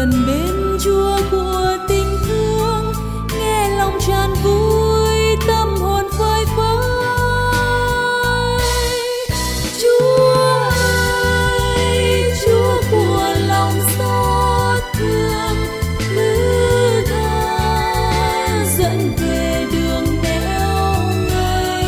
gần bên Chúa của tình thương, nghe lòng tràn vui tâm hồn phơi phới. Chúa ơi, Chúa của lòng xót thương, thứ tha dẫn về đường nẻo ngay.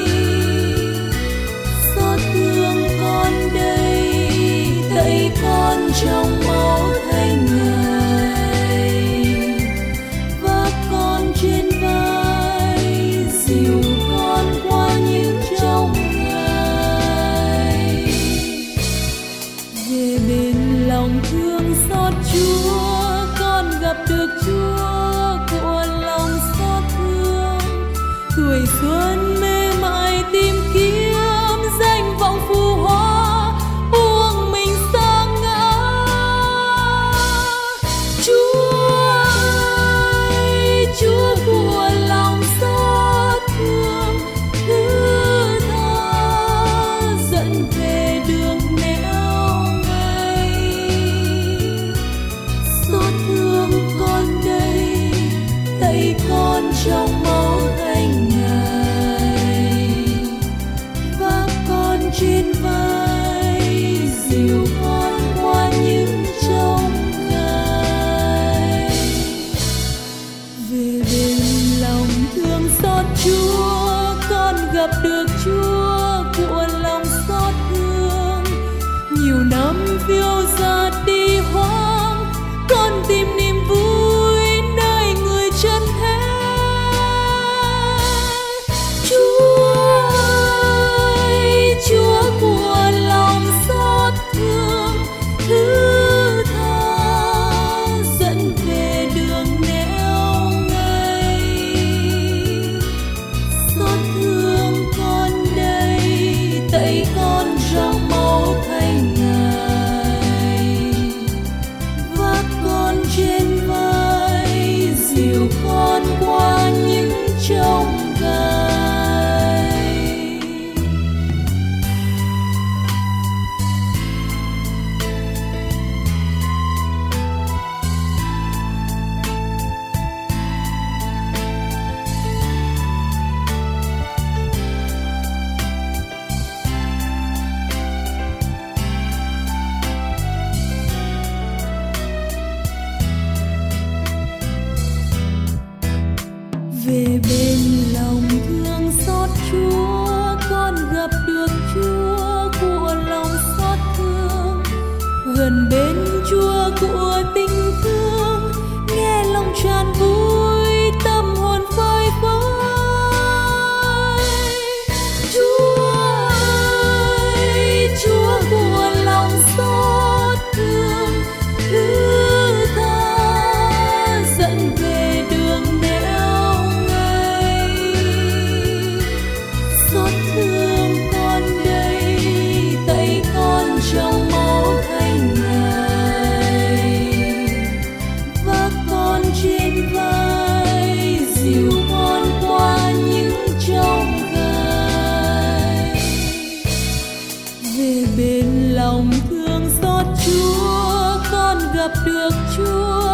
Xót thương con đây, tẩy con trong máu Thánh Ngài, vác con trên vai, dìu con qua những trong ngày. Về bên lòng thương xót Chúa, con gặp được Chúa của lòng xót thương. Tuổi xuân mê mải tìm kiếm danh vọng phù hoa, buông mình sa ngã. Chúa ơi, Chúa của lòng xót thương, thứ tha dẫn về đường nẻo ngay. Xót thương con đây, tẩy con trong máu Thánh Ngài, vác con trên vai, dìu con qua những trong ngày. Về bên lòng thương xót Chúa, con gặp được Chúa của lòng xót thương. Nhiều năm phiêu dạt đi hoang, con tìm niềm vui nơi người chân thế. Chúa ơi, Chúa của lòng xót thương, thứ tha dẫn về đường nẻo ngay. Xót thương con đây, tẩy con trong máu Thánh Ngài, vác con trên vai, dìu con qua những trong gai. Về bên lòng thương xót Chúa, con gặp được Chúa của lòng xót thương. Gần bên Chúa của tình thương, nghe lòng tràn vui tâm hồn phơi phới. Chúa ơi, Chúa của lòng xót thương, thứ tha dẫn về đường nẻo ngay. Xót thương con đây, tẩy con trong máu Thánh Ngài, vác con trên vai, dìu con qua những trong gai. Về bên lòng thương xót Chúa, con gặp được Chúa